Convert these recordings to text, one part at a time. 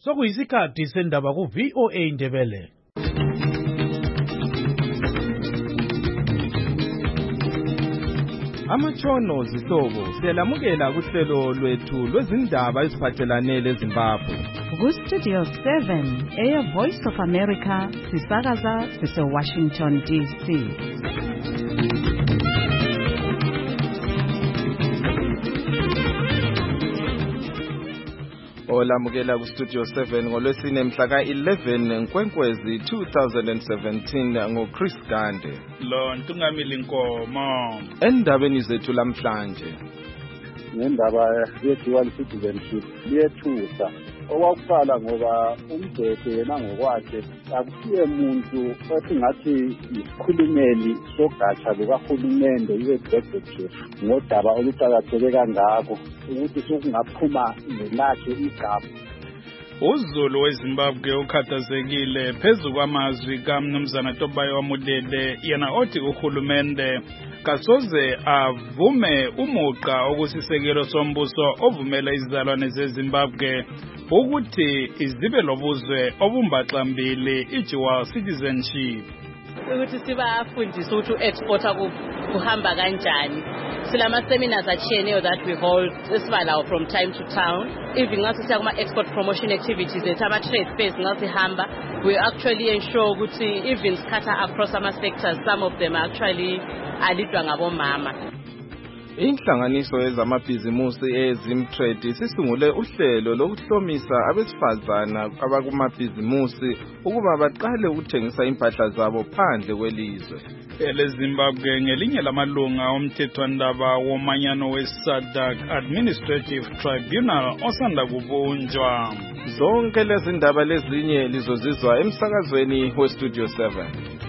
Sokuyisikhathi sendaba ku VOA Ndebele. Amatshono zihlobo siyalamukela kuhlelo lwethu lwezindaba eziphathelane leZimbabwe. Ku-Studio 7 Voice of America sisakaza sise-Washington DC. Olamukela ku-Studio 7 ngolwesine mhla ka-11 Nkwenkwezi 2017 ngoChris Gande. Lo Ntungamili Nkomo. Endabeni zethu lamhlanje. Ngendaba ye-dual citizenship liyethusa. Owakuqala ngoba umdebe yena ngokwakhe akusiye muntu esingathi isikhulumeli sogatsha lukahulumende i-executive ngodaba oluqakatheke kangako ukuthi sokungaphuma nelakhe igama. uZulu weZimbabwe ukhathazekile phezu kwamazwi kaMnumzana Tobayo Wamudede yena othi uhulumende kasoze avume umuqa okusisekelo sombuso ovumela izizalwane zeZimbabwe ukuthi izibe lobuzwe obumbaxambili i-dual citizenship. Ukuthi sibafundise ukuthi u-exporter kuhamba kanjani. Silama seminars atshiyeneyo that we hold esibalawo from time to time. Even ngathi siya kuma export promotion activities ethu ama trade fairs ngathi hamba, we actually ensure ukuthi even scatter across ama sectors, some of them actually alidwa ngabomama. Inhlanganiso yezamabhizimusi eZimtrade sisungule uhlelo lokuhlomisa abesifazana abakumabhizimusi ukuba baqale ukuthengisa impahla zabo phandle kwelizwe. EleZimbabwe ngelinye lamalunga omthethwandaba womanyano weSADC Administrative Tribunal osanda kubunjwa. Zonke lezi ndaba lezinye lizozizwa emsakazweni weStudio 7.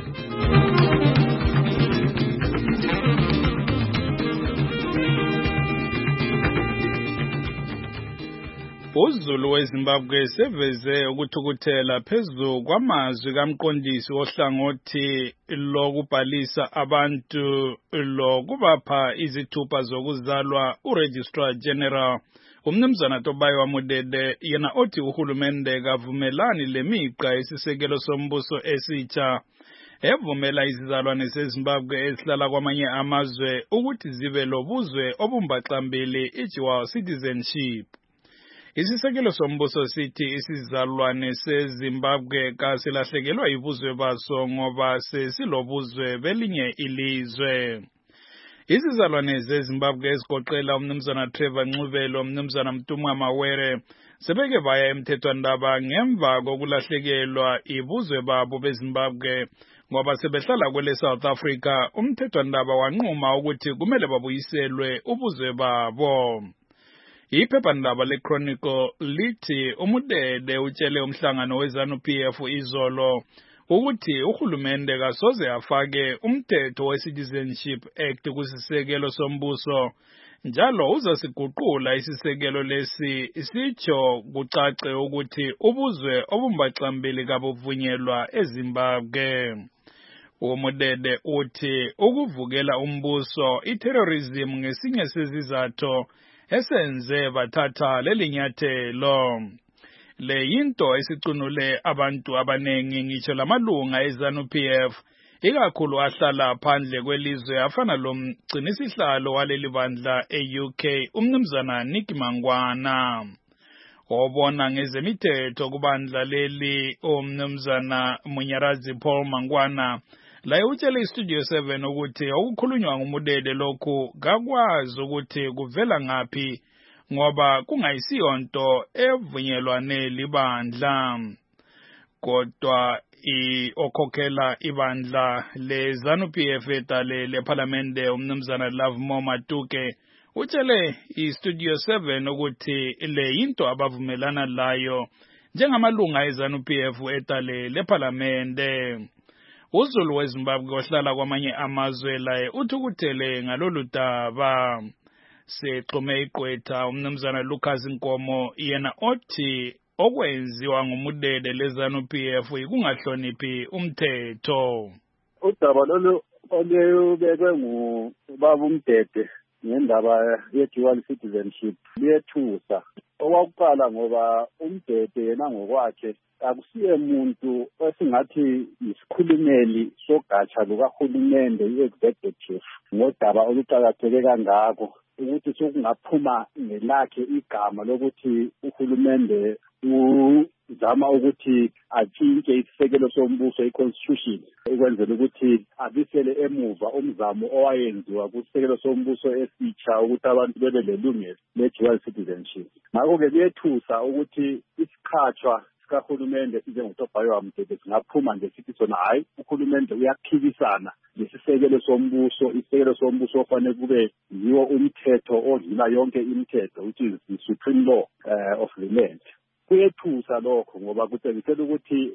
uZulu weZimbabwe seveze ukuthukuthela phezu kwamazwi kaMqondisi wohlangothi lokubhalisa abantu lokubapha izithupha zokuzalwa uRegistrar General uMnumzana Tobayo Wamudede yena othi uhulumende kavumelani lemiqa isisekelo sombuso esitsha evumela izizalwane zeZimbabwe ezihlala kwamanye amazwe ukuthi zibe lobuzwe obumbaxambili i-dual citizenship. Isisekelo sombuso sithi isizalwane seZimbabwe kasilahlekelwa ibuzwe baso ngoba sesilobuzwe belinye ilizwe. Izizalwane zeZimbabwe ezigoqela uMnumzana Trevor Ncubelo, uMnumzana Mtumwa Mawere sebeke baya emthethwandaba ngemva kokulahlekelwa ibuzwe babo beZimbabwe ngoba sebehlala kwele South Africa. Umthethwandaba wanquma ukuthi kumele babuyiselwe ubuzwe babo. Iphephandaba leChronicle lithi uMudede utshele umhlangano weZANU-PF izolo ukuthi uhulumende kasoze afake umthetho weCitizenship Act kusisekelo sombuso njalo uzasiguqula isisekelo lesi sitsho kucace ukuthi ubuzwe obumbaxambili kabuvunyelwa eZimbabwe. uMudede uthi ukuvukela umbuso iterrorism ngesinye sezizathu esenze bathatha lelinyathelo. Le yinto esicunule abantu abanengi ngitsho lamalunga eZANU-PF ikakhulu ahlala phandle kwelizwe afana lomgcinisihlalo waleli bandla e-UK uMnumzana Nicky Mangwana. Obona ngezemithetho kubandla leli uMnumzana Munyarazi Paul Mangwana laye utshele iStudio 7 ukuthi okukhulunywa nguMudede lokhu kakwazi ukuthi kuvela ngaphi ngoba kungayisiyonto evunyelwane libandla. Kodwa okhokhela ibandla leZANU-PF etale leParliamente uMnumzana Lovemore Matuke utshele iStudio 7 ukuthi le yinto abavumelana layo njengamalunga eZANU-PF etale leParliamente. uZulu weZimbabwe ohlala kwamanye amazwe laye uthukuthele ngalolu daba. Sexhume igqwetha uMnumzana Lucas Nkomo yena othi okwenziwa nguMudede leZANU-PF kungahloniphi umthetho. Udaba lolu olubekwe ngubaba uMdede ngendaba ye-dual citizenship liyethusa. Owakuqala ngoba uMdede yena ngokwakhe akusiye muntu esingathi isikhulumeli sogatsha lukahulumende i-executive ngodaba oluqakatheke kangako ukuthi sokungaphuma ngelakhe igama lokuthi uhulumende uzama ukuthi atshintshe isisekelo sombuso i-constitution ukwenzela ukuthi abisele emuva umzamo owayenziwa kusisekelo sombuso esitsha ukuthi abantu bebe lelungelo le-dual citizenship. Ngakho-ke kuyethusa ukuthi isikhatshwa sikahulumende sinjengoTobayo Mdede singaphuma nje sithi sona hayi uhulumende uyaphikisana lesisekelo sombuso, isisekelo sombuso ofanele kube yiwo umthetho odlula yonke imithetho which is the supreme law of the land. Kuyethusa lokho ngoba kutshengisa ukuthi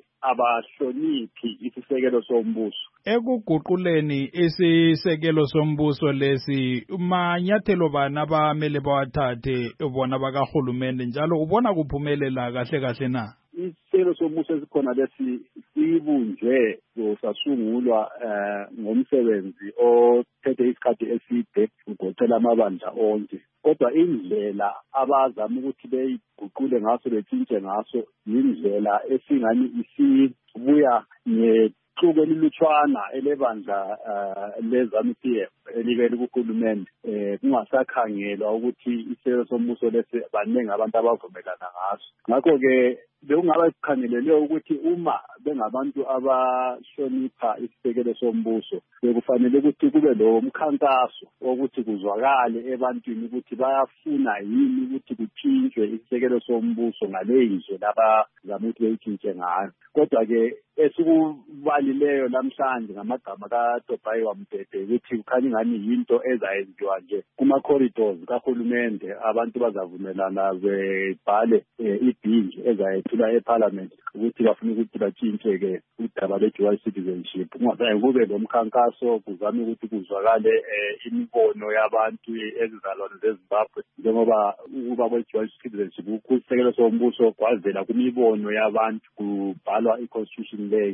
abahloniphi isisekelo sombuso. Ekuguquleni isisekelo sombuso lesi manyathelo bani abamele bawathathe bona bakahulumende njalo ubona kuphumelela kahle kahle na? Isisekelo sombuso esikhona lesi sibunjwe sasungulwa ngomsebenzi othethe isikhathi eside ugoqela amabandla onke. Kodwa indlela abazama ukuthi beyiguqule ngaso betshintshe ngaso indlela esingani isibuya nexuku elilutshwana elebandla leZANU-PF elibele kuhulumende kungasakhangelwa ukuthi isisekelo sombuso lesi baningi abantu abavumelana ngaso. Ngakho-ke bekungaba sikhangelele ukuthi uma bengabantu abahlonipha isisekelo sombuso bekufanele ukuthi kube lo mkhankaso wokuthi kuzwakale ebantwini ukuthi bayafuna yini ukuthi kuthintshwe isisekelo sombuso ngale ndlela abazama ukuthi beyitshintshe ngayo. Kodwa-ke esikubalileyo namhlanje ngamagama kaTobayo Mdede ukuthi kukhanya ingani yinto ezayenziwa nje kuma-corridors kahulumende abantu bazavumelana bebhale ibhili ezayethula eParliament ukuthi bafuna ukuthi batshintshe-ke udaba lwe-dual citizenship. Kungasaye kube lo mkhankaso kuzame ukuthi kuzwakale imibono yabantu ezizalwane zeZimbabwe njengoba ukuba kwe-dual citizenship kusisekelo sombuso kwavela kumibono yabantu kubhalwa i-constitution lay.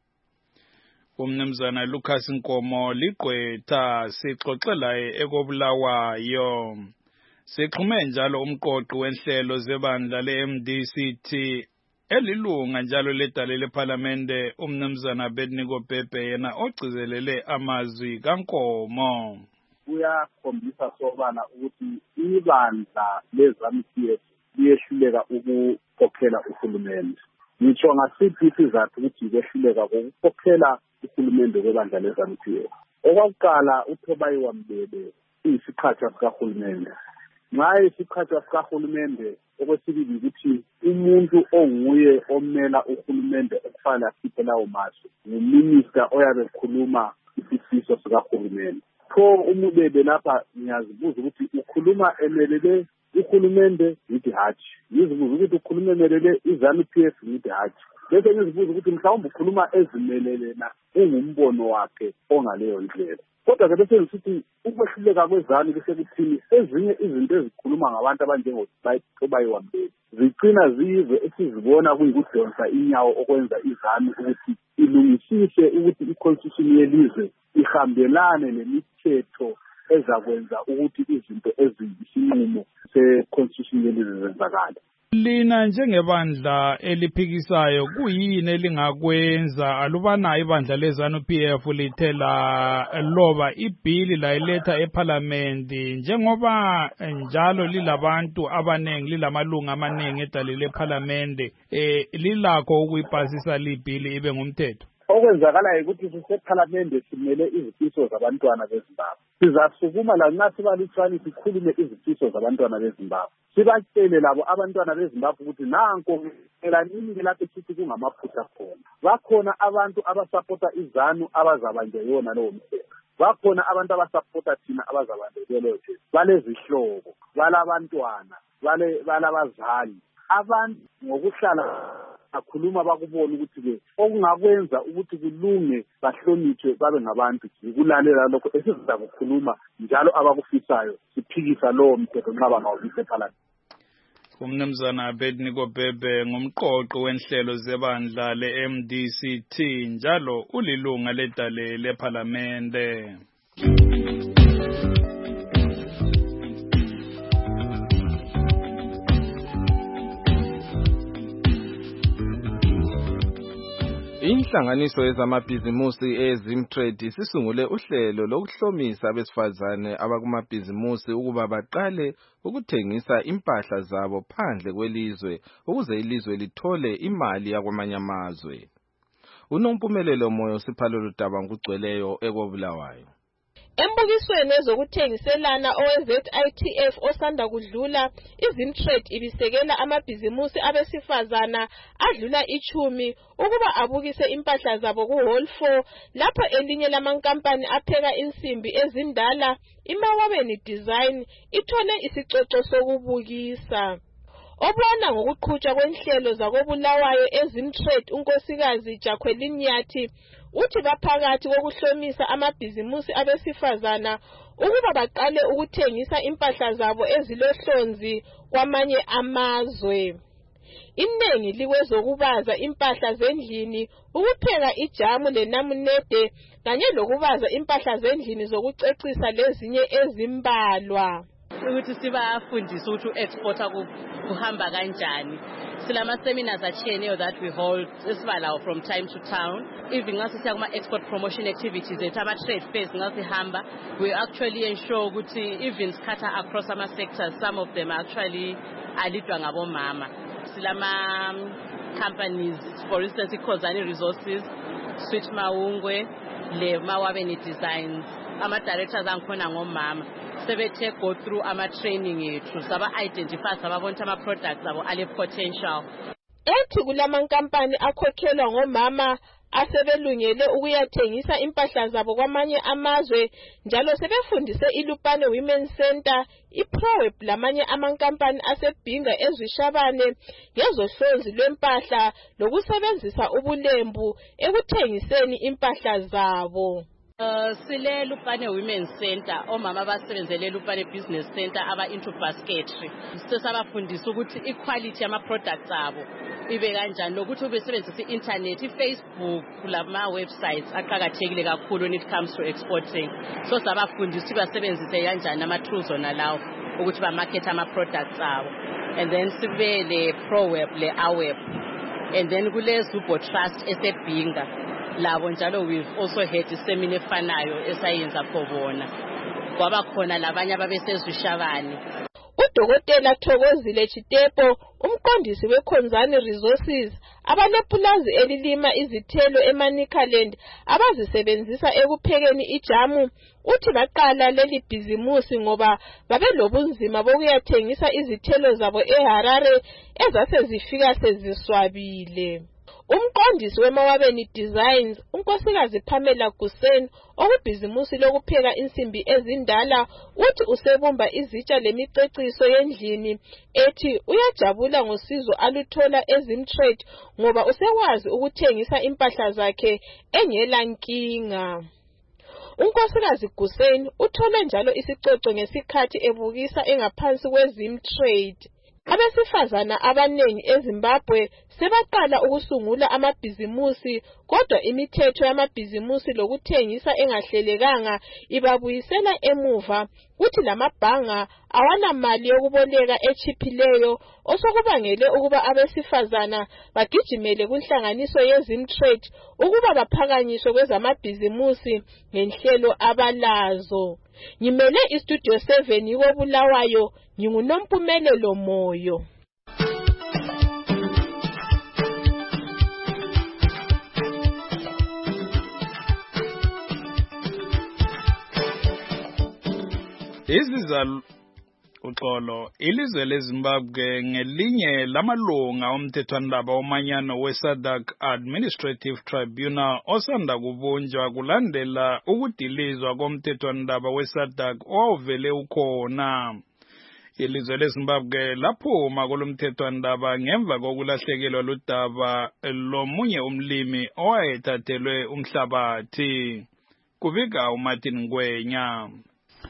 Umnumzana Lucas Nkomo ligqwetha sixoxela ekobulawayo. Sixhume njalo umqoqi wenhlelo zebandla le-MDCT elilunga njalo ledale leParlamente umnumzana Abednego Bhebhe yena ogcizelele amazwi kaNkomo. Kuyakhombisa sobala ukuthi ibandla leZANU-PF liyehluleka ukukhokhela uhulumende. Ngitsho ngasiphi isizathu ukuthi kwehluleka ukukhokhela uhulumende kwebandla leZANU-PF. Okwakuqala uTobayo Mdede isikhatshwa sikahulumende. Nxa isikhatshwa sikahulumende okwesibili ukuthi umuntu onguye omela uhulumende okufanele akhiphe lawo mazwi nguminister oyabe ekhuluma isifiso sikahulumende. Pho uMdede lapha ngiyazibuza ukuthi ukhuluma emelele uhulumende ngithi hatshi, ngizibuza ukuthi ukhuluma emelele iZANU-PF ngithi hatshi, bese ngizibuza ukuthi mhlawumbe ukhuluma ezimelele na ungumbono wakhe ongaleyo ndlela. Kodwa-ke bese ngisithi ukwehluleka kwezanu kusekuthini ezinye izinto ezikhuluma ngabantu abanjengoTobayo Mdede zigcina ziyizo esizibona kuyikudonsa inyawo okwenza izanu ukuthi ilungisise ukuthi i-constitution yelizwe ihambelane nemithetho ezakwenza ukuthi izinto eziyisinqumo se-constitution yelizwe zenzakale. Lina njengebandla eliphikisayo kuyini elingakwenza alubana ibandla leZANU-PF lithela loba ibhili layiletha eParliament njengoba njalo lilabantu abanengi lilamalunga amaningi edale leParliament lilakho ukuyipasisa libhili ibe ngumthetho? Okwenzakalayo ukuthi siseParliament simele izifiso zabantwana beZimbabwe. Sizasukuma la nxa sibalutshwane sikhulume izifiso zabantwana beZimbabwe. Sibatshele labo abantwana beZimbabwe ukuthi nanko elanini lapho sithi kungamaphutha khona. Bakhona abantu abasupporta izanu abazabanjwe yona leyo mthetho. Bakhona abantu abasupporta thina abazabanjwe leyo mthetho. Balezihlobo, balabantwana, balabazali. Abantu ngokuhlala akhuluma bakubona ukuthi ke okungakwenza ukuthi kulunge bahlonitshwe babe ngabantu ukulalela lokho esiza kukhuluma njalo abakufisayo siphikisa lowo mthetho nxa bangawufisa eParliament. Umnumzana Abednego Bhebhe ngumqoqi wenhlelo zebandla le-MDCT njalo ulilunga ledale leParlamente. Inhlanganiso yezamabhizimusi eZimtrade sisungule uhlelo lokuhlomisa abesifazane abakumabhizimusi ukuba baqale ukuthengisa impahla zabo phandle kwelizwe ukuze ilizwe lithole imali yakwamanye amazwe. Unompumelelo Moyo Siphalelo Ludaba ngugcweleyo ekobulawayo. Embukisweni ezokuthengiselana owe-ZITF osanda kudlula, iZimtrade ibisekela amabhizimusi abesifazana adlula 10 ukuba abukise impahla zabo ku-Hall 4 lapho elinye lamankampani apheka insimbi ezindala, iMawabeni Design, ithole isicoco sokubukisa. Obona ngokuqhutshwa kwenhlelo zakobulawayo eZimtrade unkosikazi Jacqueline Nyathi uthi baphakathi kokuhlomisa amabhizimusi abesifazana ukuba baqale ukuthengisa impahla zabo ezilohlonzi kwamanye amazwe. Inengi likwezokubaza impahla zendlini, ukupheka ijamu lenamunede kanye lokubaza impahla zendlini zokucecisa lezinye ezimbalwa. Ukuthi sibafundisa ukuthi uexporta kuhamba kanjani. Silama seminars atshiyeneyo that we hold esibalawo from time to town. Even nxa sisiya kuma export promotion activities ethu ama trade fairs nxa sihamba, we actually ensure ukuthi even scatter across ama sectors, some of them actually alidwa ngabomama. Silama companies, for instance iKhozani Resources, Sweet Maungwe, le Mawabeni Designs, ama directors angikhona ngomama. Sebethe go through ama training yethu saba identify sababona ama products abo ale potential. Ethi kulamankampani akhokhelwa ngomama asebelungele ukuyathengisa impahla zabo kwamanye amazwe, njalo sebefundise iLupane Women Center, iProweb lamanye amankampani asebhinga ezwishabane ngezohlonzi lwempahla lokusebenzisa ubulembu ekuthengiseni impahla zabo. Sile Lupane Women Center, omama basebenzele Lupane Business Center aba into basketry. Sesabafundisa ukuthi equality yama products abo ibe kanjani, lokuthi ubesebenzisa i-internet, i-Facebook, kulama websites aqhakathekile kakhulu when it comes to exporting. So sabafundisa basebenzise kanjani ama tools ona lawo ukuthi ba market ama products abo. And then sibe le Proweb le Aweb. And then kule Zubo Trust esebhinga. Labo njalo we've also had iseminar efanayo esayenza khona. Kwaba khona labanye ababesezwishabani. Udokotela Thokozile Chitepo, umqondisi weKhonzani Resources, abanepulazi elilima izithelo eManicaland abazisebenzisa ekuphekeni ijamu, uthi baqala leli bhizimusi ngoba babelobunzima bokuyathengisa izithelo zabo eHarare ezase zifika seziswabile. Umqondisi weMawabeni Designs, unkosikazi Pamela Guseni, okubhizimusi lokupheka insimbi ezindala, uthi usebumba izitsha lemiceciso yendlini, ethi uyajabula ngosizo aluthola eZimtrade ngoba usekwazi ukuthengisa impahla zakhe engela nkinga. Unkosikazi Guseni uthole njalo isicoco ngesikhathi ebukisa engaphansi kweZimtrade. Abesifazana abanengi eZimbabwe sebaqala ukusungula amabhizimusi, kodwa imithetho yamabhizimusi lokuthengisa engahlelekanga ibabuyisela emuva, kuthi lamabhanga awanamali yokuboleka echiphileyo, osokubangele ukuba abesifazana bagijimele kunhlanganiso yeZimtrade ukuba baphakanyiswe kwezamabhizimusi ngenhlelo abalazo. Ngimele iStudio 7 yikobulawayo, nginguNompumelelo Moyo. Uxolo, ilizwe leZimbabwe ngelinye lamalunga omthethwandaba omanyano weSADC Administrative Tribunal osanda kubunjwa kulandela ukudilizwa komthethwandaba weSADC owavele ukhona. Ilizwe leZimbabwe laphuma kulomthethwandaba ngemva kokulahlekelwa ludaba lomunye umlimi owayethathelwe umhlabathi. Kubika uMartin Ngwenya.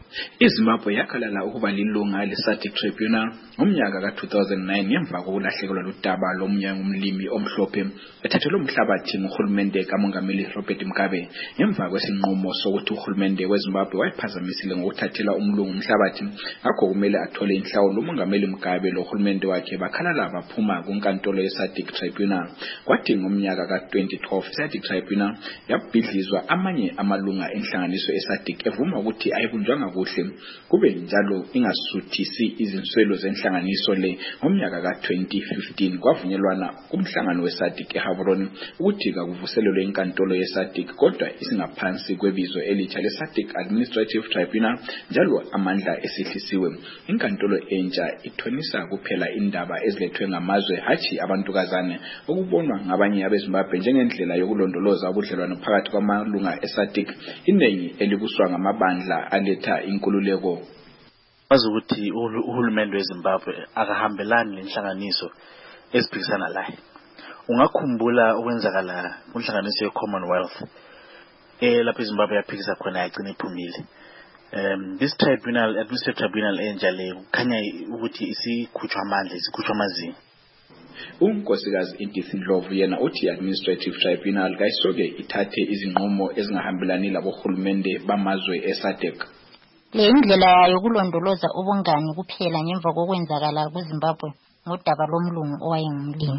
iZimbabwe yakhalala ukuba lilunga le-SADC Tribunal ngomnyaka ka-2009 ngemva kokulahlekelwa ludaba lomnyango umlimi omhlophe ethathelwe umhlabathi nguhulumende kamongameli Robert Mugabe ngemva kwesinqumo sokuthi uhulumende weZimbabwe wayephazamisile ngokuthathela umlungu umhlabathi ngakho kumele athole inhlawulo. Umongameli Mugabe lohulumende wakhe bakhalala baphuma kunkantolo ye-SADC Tribunal. Kwathi ngomnyaka ka-2012 i-SADC Tribunal yabhidlizwa amanye amalunga enhlanganiso ye-SADC evuma ukuthi ayibunjwanga kuhle kube njalo ingasuthisi izinswelo zenhlanganiso le. Ngomnyaka ka-2015 kwavunyelwana kumhlangano we-SADC eHavroni ukuthi kakuvuselelwe inkantolo ye-SADC kodwa isingaphansi kwebizo elitsha le-SADC Administrative Tribunal njalo amandla esihlisiwe. Inkantolo entsha ithonisa kuphela indaba ezilethwe ngamazwe hathi abantukazane okubonwa ngabanye abeZimbabwe njengendlela yokulondoloza ubudlelwano phakathi kwamalunga e-SADC iningi elibuswa ngamabandla aletha inkululeko. Wazi ukuthi uhulumende weZimbabwe akahambelani nenhlanganiso eziphikisana laye. Ungakhumbula ukwenzakala kunhlanganiso ye-Commonwealth lapho iZimbabwe yaphikisa khona yagcina iphumile. This tribunal, administrative tribunal entsha le kukhanya ukuthi isikhutshwa amandla, isikhutshwa amazinga. Unkosikazi Edith Ndlovu yena uthi administrative tribunal kayisoke ithathe izinqumo ezingahambelani labohulumende bamazwe eSADC. Le indlela yokulondoloza ubungani kuphela ngemva kokwenzakala kweZimbabwe ngodaba lomlungu owayengumlimi.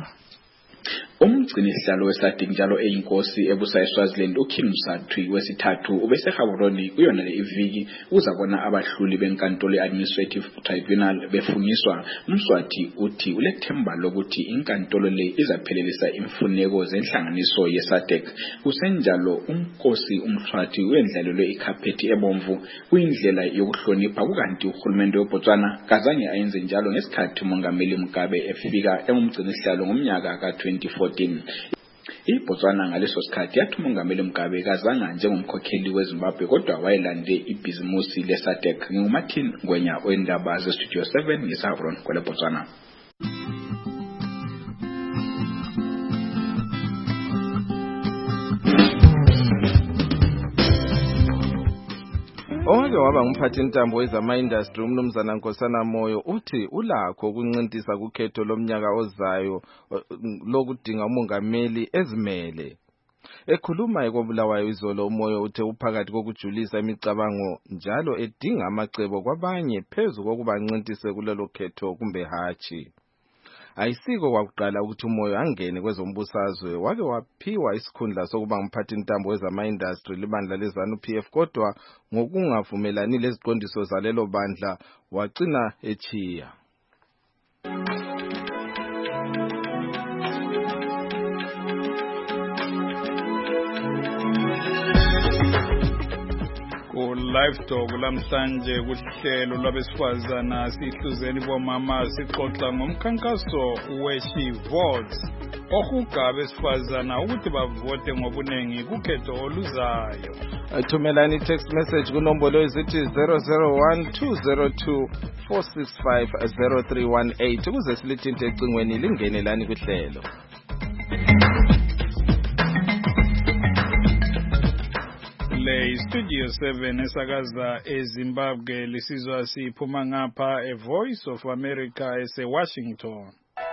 Umgcinisihlalo weSADC njalo eyinkosi ebusa eSwaziland uKim Msatwi wesithathu ubeseHavroni kuyona le iviki uzabona abahluli benkantolo ye-administrative tribunal befungiswa. Mswati uthi ulethemba lokuthi inkantolo le izaphelelisa imfuneko zenhlanganiso yeSADC. Kusenjalo unkosi uMswati wendlalelwe ikhaphethi ebomvu kuyindlela yokuhlonipha kukanti uhulumende weBotswana kazange ayenze njalo ngesikhathi umongameli Mugabe efika engumgcinisihlalo ngomnyaka ka-2014. iBotswana ngaleso sikhathi yathi umongameli Mugabe kazanga njengomkhokheli weZimbabwe kodwa wayelande ibhizimusi leSADC. NginguMartin Ngwenya oendaba zeStudio 7 ngeSavroni kweleBotswana. Owake waba ngumphathintambo wezama-industry umnumzana Nkosana Moyo uthi ulakho ukuncintisa kukhetho lomnyaka ozayo lokudinga umongameli ezimele. Ekhuluma ekobulawayo izolo uMoyo uthe uphakathi kokujulisa imicabango njalo edinga amacebo kwabanye phezu kokuba ncintise kulelo khetho kumbe hathi. Ayisiko kwakuqala ukuthi uMoyo angene kwezombusazwe wake waphiwa isikhundla sokuba ngumphathintambo wezama-industry libandla leZANU-PF kodwa ngokungavumelani leziqondiso zalelo bandla wagcina echiya. Live Talk lamhlanje kuhlelo lwabesifazana sihluzeni bomama sixoxa ngomkhankaso weShe Votes ohuga abesifazana ukuthi bavote ngobunengi kukhetho oluzayo. Thumelani text message kunombolo ezithi 0012024650318 ukuze silithinte ecingweni lingene lani kuhlelo. Le Studio 7 esakaza eZimbabwe lisizwa siphuma ngapha eVoice of America eseWashington.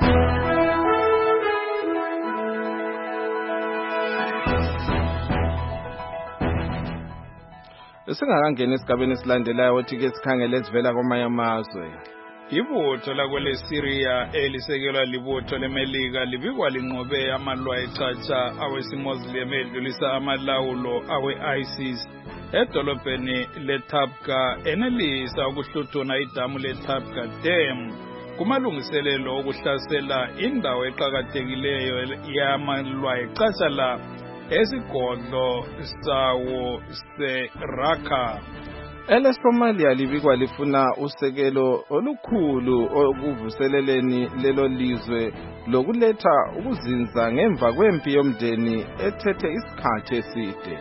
Singakangena esigabeni esilandelayo othi ke sikhangele esivela kwamanye amazwe. Ibutho lakweleSyria elisekelwa libutho leMelika libikwa linqobe amalwa echacha awesimuslim edlulisa amalawulo awe-ISIS edolobheni leTabqa enelisa ukuhluthuna idamu leTabqa Dam kumalungiselelo okuhlasela indawo eqhakathekileyo yamalwa echacha la esigodlo sawo seRaqqa. EleSomalia libikwa lifuna usekelo olukhulu okuvuseleleni lelo lizwe lokuletha ukuzinza ngemva kwempi yomndeni ethethe isikhathi eside.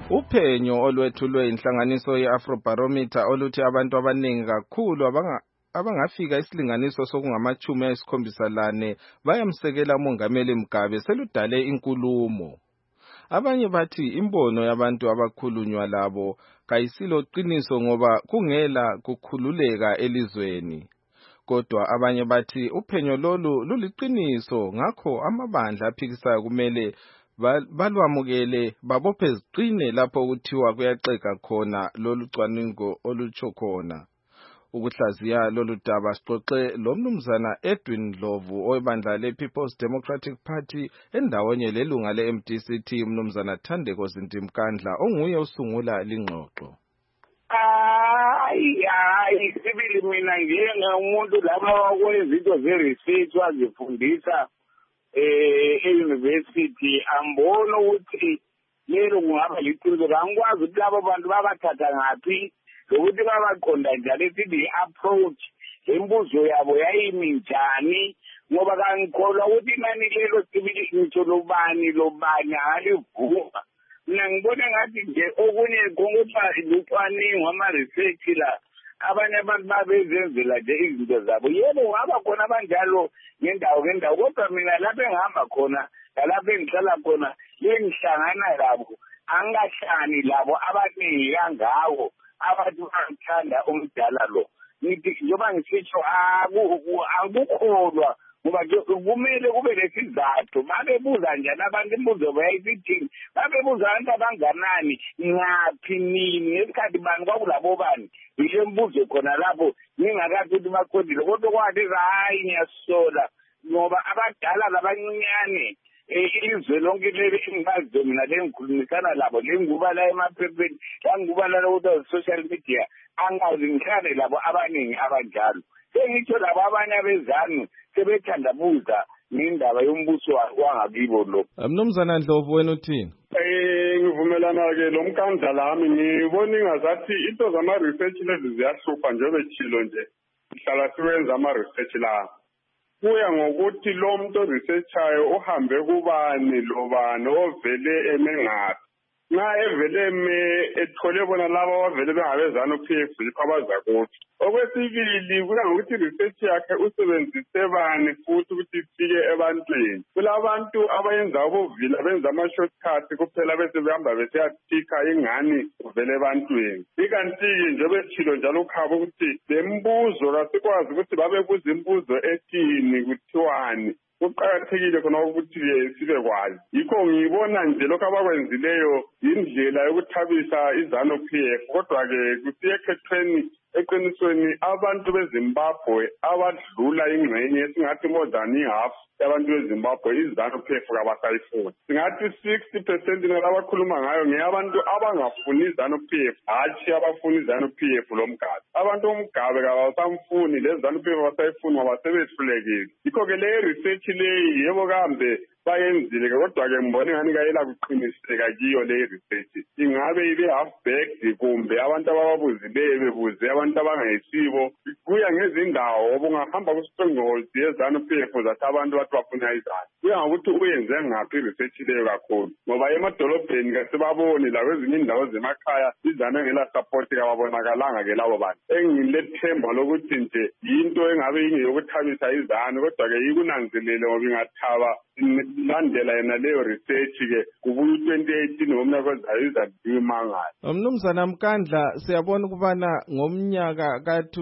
Uphenyo olwethulwe inhlanganiso yeAfrobarometer oluthi abantu abaningi kakhulu abangafika isilinganiso sokungama-74 bayamsekela uMongameli Mugabe seludale inkulumo. Abanye bathi imbono yabantu abakhulunywa labo kayisilo qiniso ngoba kungela kukhululeka elizweni. Kodwa abanye bathi uphenyo lolu luliqiniso, ngakho amabandla aphikisayo kumele balwamukele babophe ziqine lapho kuthiwa kuyaxega khona lolu cwaningo olutsho khona. Ukuhlaziya lolu daba sixoxe lomnumzana Edwin Ndlovu oyibandla le-People's Democratic Party endawonye lelunga le-MDCT umnumzana Thandeko Zintimkandla onguye usungula lingxoxo. Hayi sibili mina njengomuntu lapha okwezinto ze-research wazifundisa e-university ambona ukuthi lelo kungaba liqiniso. Angikwazi ukuthi labo bantu babathatha ngaphi lokuthi babaqonda njani esithi i-approach lembuzo yabo yayimi njani, ngoba kangikholwa ukuthi inani lelo sibili ngitsho lobani alivuka. Mina ngibona ngathi nje okunye kongoba lucwaningo ama-research la abanye abantu babezenzela nje izinto zabo. Yebo ngaba khona abanjalo ngendawo kodwa mina lapho engihamba khona lalapho engihlala khona lengihlangana labo angahlani labo abaningi kangako abantu bangithanda umdala lo. Ngithi njengoba ngisitsho akukholwa ngoba kumele kube lesizathu. Babebuza njani abantu imibuzo bayayithini, babebuza abantu abanganani, ngaphi, nini, ngesikhathi bani, kwakulabo bani. Yile mbuzo khona lapho ngingakathi ukuthi baqondile, kodwa kwathi hayi ngiyasola ngoba abadala labancinyane ilizwe lonke leli engibaziyo mina lengikhulumisana labo lenguba la emaphepheni languba la ukuthi social media angazi ngihlale labo abaningi abanjalo. Sengitsho labo abanye abezanu sebethandabuza ngendaba yombuso wangakibo lo. Mnumzana Ndlovu wena uthini? Ngivumelana-ke lo Mkandla lami ngibona ingazathi into zama-research lezi ziyahlupha njengoba ethilo nje sihlala siwenza ama-research la. Kuya ngokuthi lo muntu oresearchayo uhambe kubani lobani ovele emengaphi. Nxa evele ethole bona laba abavele bengabezana u-PF yikho abazakuthi. Okwesibili kuya ngokuthi research yakhe usebenzise bani futhi ukuthi ifike ebantwini. Kulabantu abayenza ubuvila benza ama-shortcut kuphela bese behamba besiyathikha ingani uvele ebantwini. Ikanti-ke njengoba ethilo njalo ukhaba ukuthi le mbuzo kasikwazi ukuthi babebuza imbuzo ethini kuthiwani. Kuqakathekile khona ukuthi sibe kwazi. Yikho ngibona nje lokho abakwenzileyo indlela yokuthabisa izanu-PF, kodwa-ke kusiyekhethweni eqinisweni abantu beZimbabwe abadlula ingxenye esingathi more than half yabantu beZimbabwe izanu-PF kabasayifuni. Singathi 60% nalabakhuluma ngayo ngeyabantu abangafuni izanu-PF, hatshi abafuni izanu-PF lo Mugabe. Abantu uMugabe kabasamfuni lezanu-PF abasayifuni ngoba sebehlulekile. Yikho-ke le research leyi yebo kambe bayenzile, kodwa-ke ngibona engani kayela kuqiniseka kiyo le research. Ingabe ibe half-baked kumbe abantu abababuzileyo bebuze abantu abangayisibo. Kuya ngezindawo obungahamba ku-stronghold yezanu-PF zathi abantu bathi bafuna izanu. Kuya ngokuthi uyenze ngaphi research leyo kakhulu, ngoba emadolobheni kasebaboni lakwezinye indawo zemakhaya izanu engela support kababonakalanga-ke labo bantu. Engilethemba lokuthi nje yinto engabe ingeyokuthabisa izanu, kodwa-ke yikunanzelele ngoba ingathaba landela yena leyo research-ke kubuya 2018 ngomnyaka ozayo izadliwa imangala. Mnumzana Mkandla, siyabona ukubana ngomnyaka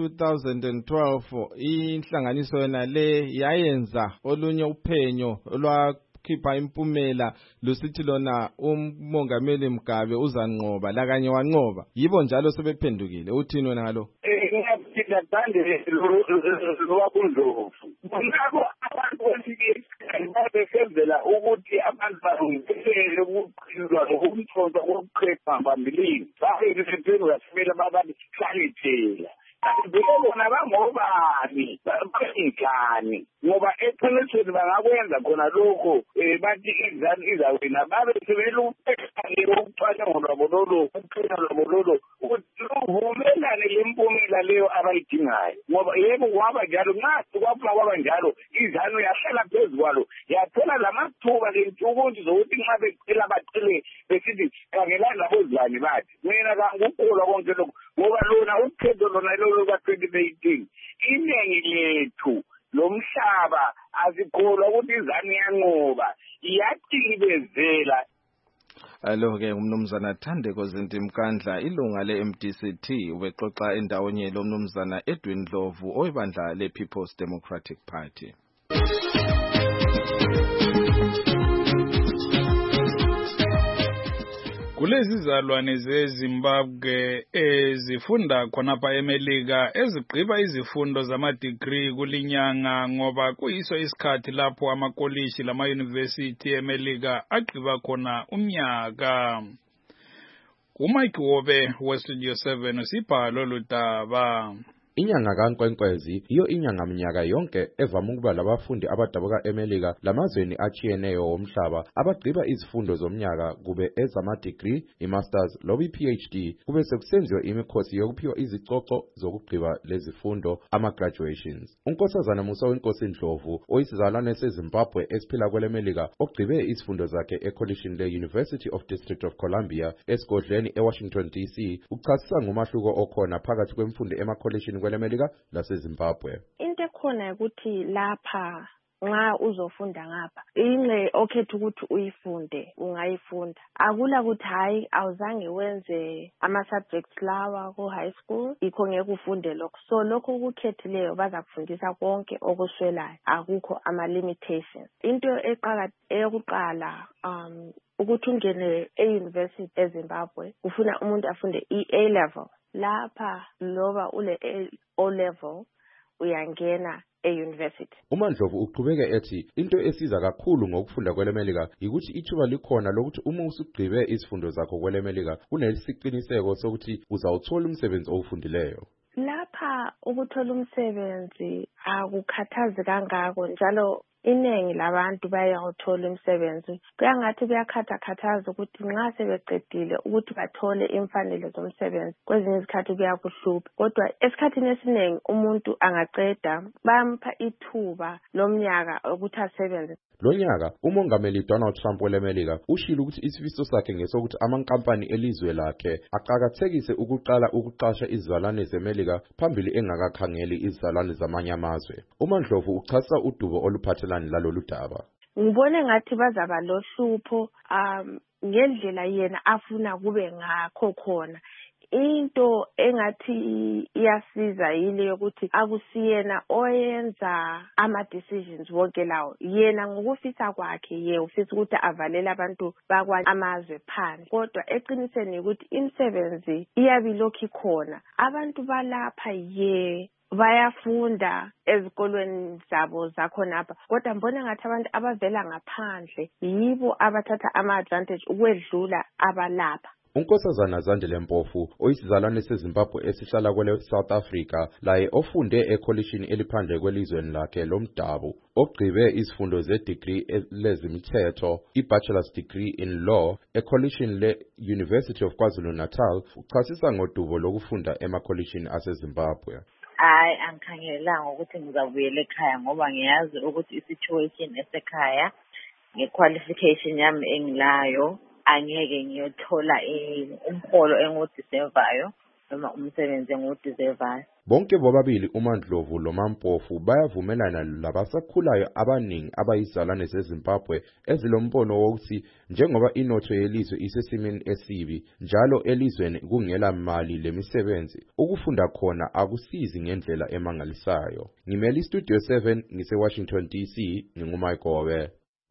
ka-2012 inhlanganiso yona le yayenza olunye uphenyo olwakhipha impumela lusithi lona uMongameli Mugabe uzanqoba lakanye wanqoba. Yibo njalo sebephendukile. Uthini wena ngalo? Ngiyaphinda thande lwakuNdlovu. Ngakho abantu besenzela ukuthi abantu balungisele ukuqinwa nokumthonza kokuqepha phambilini. Bayiphendula sibela babathi sanithela. Vele bona bangobani banjani ngoba eqinisweni bangakwenza khona lokho bathi izanu izawina babe sebelupekale ukucwaningo lwabo lolo uqina lwabo lolo ukuthi luvumelane lempumela leyo abayidingayo, ngoba yebo kwaba njalo nxa kwaphuma kwaba njalo izanu yahlala phezu kwalo yathola lamathuba lentukunzi zokuthi nxa becela bacele besithi khangelani labozibani bathi mina kangukholwa konke lokho ngoba lona ukhetho lona lolo ka-2018 iningi lethu lomhlaba asikholwa ukuthi izanu yanqoba iyacikibezela. Alo-ke umnumzana Thandeko Zintimkandla ilunga le-MDC-T ubexoxa endawonye lo mnumzana Edwin Ndlovu oyibandla le-People's Democratic Party. Kulezi zalwane zeZimbabwe ezifunda khonapha eMelika ezigqiba izifundo zama-degree kulinyanga ngoba kuyiso isikhathi lapho amakolishi lama-university eMelika agqiba khona umnyaka. uMike Wobe weStudio 7 usibhalo ludaba. Inyanga kaNkwenkwezi iyo inyanga minyaka yonke evama ukuba labafundi abadabuka eMelika lamazweni achiyeneyo omhlaba abagqiba izifundo zomnyaka kube ezama-degree, i-masters loba i-PhD kube sekusenziwa imikhosi yokuphiwa izicoco zokugqiba lezifundo ama-graduations. uNkosazana Musa weNkosi Ndlovu oyisizalwane seZimbabwe esiphila kweleMelika ogqibe izifundo zakhe ekholishini le-University of District of Columbia esigodleni eWashington DC uchasisa ngumahluko okhona phakathi kwemfundo emakholishini kweleMelika laseZimbabwe. Into ekhona ukuthi lapha nxa uzofunda ngapha ingxe okhetha ukuthi uyifunde ungayifunda. Akula ukuthi hayi awuzange wenze ama-subjects lawa ku-high school ikho ngeke ufunde lokho. So lokho ukukhethileyo bazakufundisa konke okuswelayo, akukho ama-limitations. Into eyokuqala ukuthi ungene e-university eZimbabwe ufuna umuntu afunde i-A level. Lapha loba ule O level uyangena e-university. uMandlovu uqhubeke ethi into esiza kakhulu ngokufunda kweleMelika ukuthi ithuba likhona lokuthi uma usugqibe izifundo zakho kweleMelika kunesiqiniseko sokuthi uzawuthola umsebenzi owufundileyo. Lapha ukuthola umsebenzi akukhathazi kangako njalo iningi labantu bayawuthola umsebenzi. Kuyangathi kuyakhathaza ukuthi nxa sebeqedile ukuthi bathole imfanelo zomsebenzi kwezinye izikhathi kuyakuhlupha. Kodwa esikhathini esiningi umuntu angaqeda bampa ithuba lomnyaka ukuthi asebenze. Lo nyaka umongameli Donald Trump weleMelika ushilo ukuthi isifiso sakhe ngesokuthi amankampani elizwe lakhe aqhakathekise ukuqala ukuqasha izizalwane zeMelika phambili engakakhangeli izizalwane zamanye amazwe. uMandlovu uchasisa udubo oluphathelana lalolu daba. Ngibone ngathi bazaba lohlupho ngendlela yena afuna kube ngakho khona. Into engathi iyasiza yile yokuthi akusiyena oyenza ama-decisions wonke lawo. Yena ngokufisa kwakhe ufisa ukuthi avalele abantu bakwamazwe phansi. Kodwa eqiniseni ukuthi imisebenzi iyabilokhu ikhona. Abantu balapha bayafunda ezikolweni zabo zakhonapha. Kodwa mbona ngathi abantu abavela ngaphandle yibo abathatha ama-advantage ukwedlula abalapha. uNkosazana Zandile Mpofu oyisizalwane seZimbabwe esihlala kwele South Africa laye ofunde ekholishini eliphandle kwelizweni lakhe lomdabu ogqibe izifundo ze-degree lezimthetho i-bachelor's degree in law ekholishini le-University of KwaZulu-Natal uchasisa ngodubo lokufunda emakholishini aseZimbabwe. Hayi angikhangelanga ukuthi ngizabuyela ekhaya ngoba ngiyazi ukuthi i-situation esekhaya nge-qualification yami engilayo angeke ngiyothola umholo engiwudeservayo noma umsebenzi engiwudeservayo. Bonke bobabili uMandlovu loMampofu bayavumelana labasakhulayo abaningi abayizalwane zeZimbabwe ezilombono wokuthi njengoba inotho yelizwe isesimeni esibi njalo elizweni kungela mali lemisebenzi ukufunda khona akusizi ngendlela emangalisayo. Ngimeli Studio 7 ngise-Washington DC nginguMike Wobe.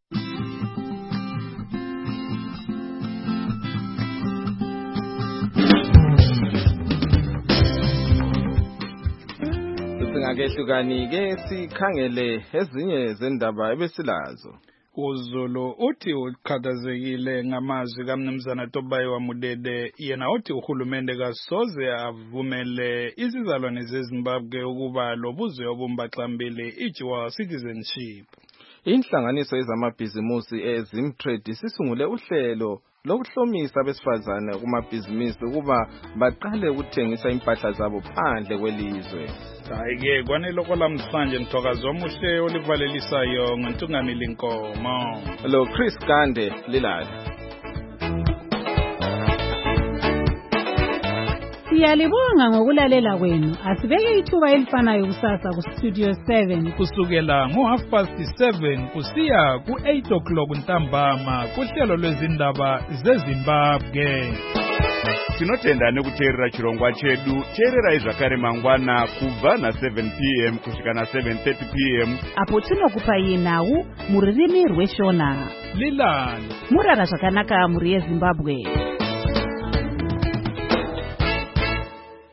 Singakehlukani-ke sikhangele ezinye zendaba ebesilazo. uZulu uthi ukhathazekile ngamazwi kaMnumzana Tobayiwa Mudede yena uthi uhulumende kasoze avumele izizalwane zeZimbabwe ukuba lobuzwe obumbaxambili i-dual citizenship. Inhlanganiso yezamabhizimusi eZimtrade sisungule uhlelo lokuhlomisa abesifazane kumabhizimusi ukuba baqale ukuthengisa impahla zabo phandle kwelizwe. Hayi-ke kwanele kolamhlanje nithokazi omuhle olivalelisayo ngoNtungamili Nkomo. Lo Chris Gande lilala. Siyalibonga ngokulalela kwenu. Asibeke ithuba elifanayo kusasa ku Studio 7 kusukela ngo7:30 kusiya ku8:00 ntambama kuhlelo lwezindaba zeZimbabwe. Tinotenda nekuteerera chirongwa chedu. Teererai zvakare mangwana kubva na7 p.m. kusvika na7:30 p.m. apo tinokupai nhau muririmi rweshona. Lilani murara zvakanaka muri yeZimbabwe.